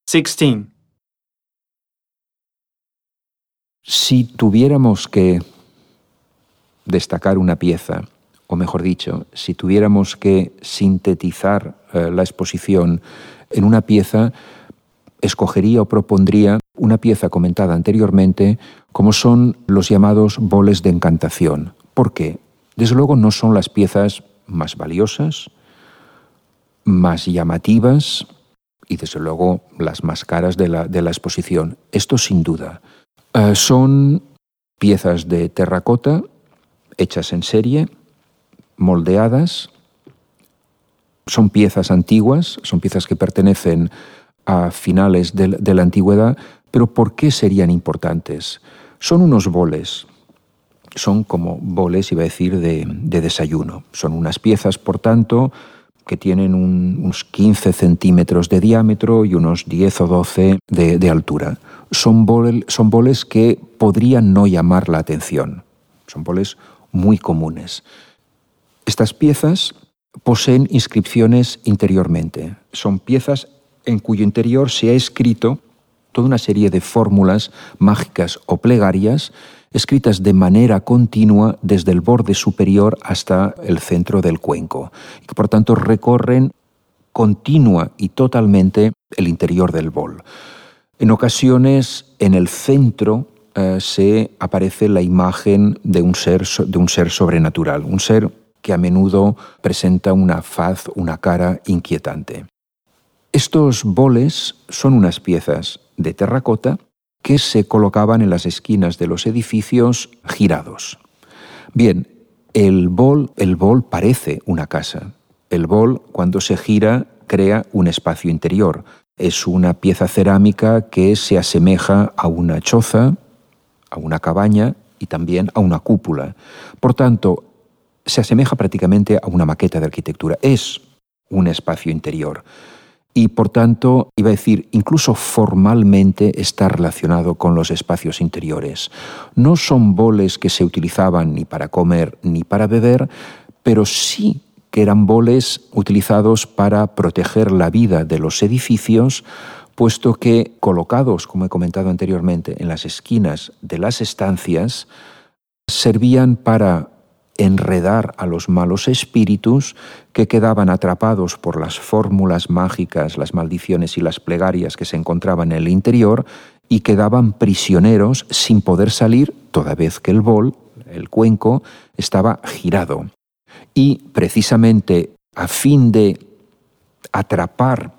16. Si tuviéramos que destacar una pieza, o mejor dicho, si tuviéramos que sintetizar la exposición en una pieza, escogería o propondría una pieza comentada anteriormente, como son los llamados boles de encantación. ¿Por qué? Desde luego no son las piezas más valiosas, más llamativas y desde luego las más caras de la exposición. Esto sin duda. Son piezas de terracota hechas en serie, moldeadas. Son piezas antiguas, son piezas que pertenecen a finales de la antigüedad, pero ¿por qué serían importantes? Son unos boles, son como boles, iba a decir, de desayuno. Son unas piezas, por tanto, que tienen unos 15 centímetros de diámetro y unos 10 o 12 de altura. Son boles que podrían no llamar la atención. Son boles muy comunes. Estas piezas poseen inscripciones interiormente. Son piezas en cuyo interior se ha escrito toda una serie de fórmulas mágicas o plegarias escritas de manera continua desde el borde superior hasta el centro del cuenco, y que por tanto recorren continua y totalmente el interior del bol. En ocasiones, en el centro se aparece la imagen de un ser sobrenatural, un ser que a menudo presenta una faz, una cara inquietante. Estos boles son unas piezas de terracota que se colocaban en las esquinas de los edificios girados. Bien, el bol parece una casa. El bol, cuando se gira, crea un espacio interior. Es una pieza cerámica que se asemeja a una choza, a una cabaña y también a una cúpula. Por tanto, se asemeja prácticamente a una maqueta de arquitectura. Es un espacio interior. Y por tanto, iba a decir, incluso formalmente está relacionado con los espacios interiores. No son boles que se utilizaban ni para comer ni para beber, pero sí que eran boles utilizados para proteger la vida de los edificios, puesto que colocados, como he comentado anteriormente, en las esquinas de las estancias, servían para enredar a los malos espíritus que quedaban atrapados por las fórmulas mágicas, las maldiciones y las plegarias que se encontraban en el interior y quedaban prisioneros sin poder salir toda vez que el bol, el cuenco, estaba girado. Y precisamente a fin de atrapar,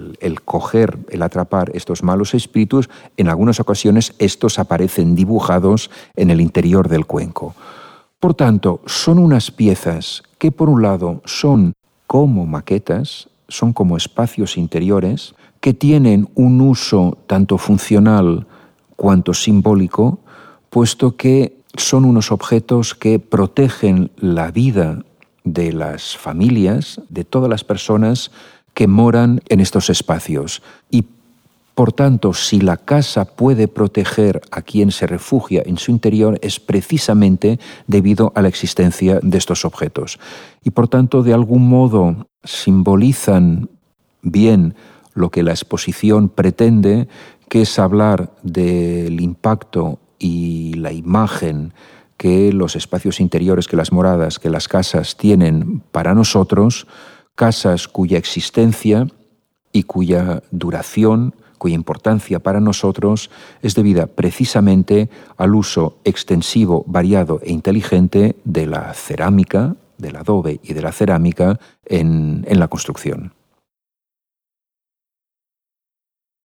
el atrapar estos malos espíritus, en algunas ocasiones estos aparecen dibujados en el interior del cuenco. Por tanto, son unas piezas que por un lado son como maquetas, son como espacios interiores, que tienen un uso tanto funcional cuanto simbólico, puesto que son unos objetos que protegen la vida de las familias, de todas las personas que moran en estos espacios. Y por tanto, si la casa puede proteger a quien se refugia en su interior, es precisamente debido a la existencia de estos objetos. Y por tanto, de algún modo, simbolizan bien lo que la exposición pretende, que es hablar del impacto y la imagen que los espacios interiores, que las moradas, que las casas tienen para nosotros, casas cuya existencia y cuya duración, cuya importancia para nosotros es debida precisamente al uso extensivo, variado e inteligente de la cerámica, del adobe y de la cerámica en la construcción.